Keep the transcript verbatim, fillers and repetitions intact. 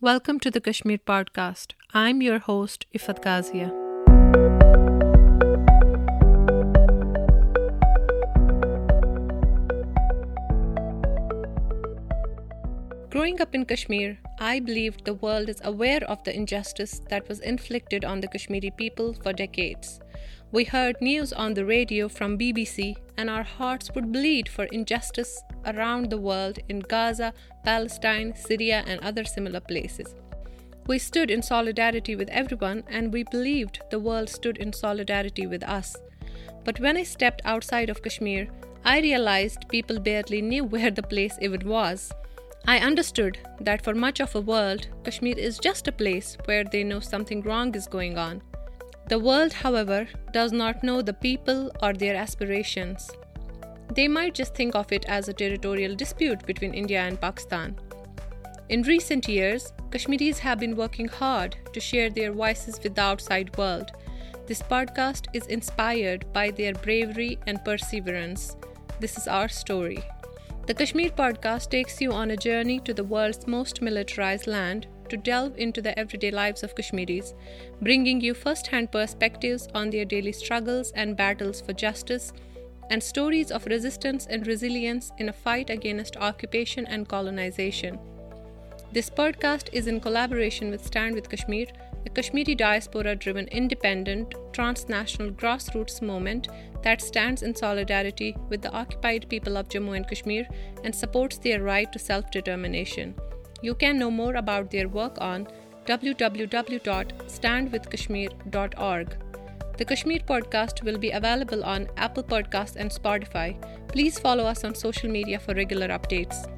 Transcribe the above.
Welcome to the Kashmir Podcast. I'm your host, Ifat Ghazia. Growing up in Kashmir, I believed the world is aware of the injustice that was inflicted on the Kashmiri people for decades. We heard news on the radio from B B C, and our hearts would bleed for injustice around the world in Gaza, Palestine, Syria, and other similar places. We stood in solidarity with everyone, and we believed the world stood in solidarity with us. But when I stepped outside of Kashmir, I realized people barely knew where the place even was. I understood that for much of the world, Kashmir is just a place where they know something wrong is going on. The world, however, does not know the people or their aspirations. They might just think of it as a territorial dispute between India and Pakistan. In recent years, Kashmiris have been working hard to share their voices with the outside world. This podcast is inspired by their bravery and perseverance. This is our story. The Kashmir Podcast takes you on a journey to the world's most militarized land to delve into the everyday lives of Kashmiris, bringing you first-hand perspectives on their daily struggles and battles for justice, and stories of resistance and resilience in a fight against occupation and colonization. This podcast is in collaboration with Stand with Kashmir, a Kashmiri diaspora-driven independent, transnational grassroots movement that stands in solidarity with the occupied people of Jammu and Kashmir and supports their right to self-determination. You can know more about their work on w w w dot stand with kashmir dot org. The Kashmir Podcast will be available on Apple Podcasts and Spotify. Please follow us on social media for regular updates.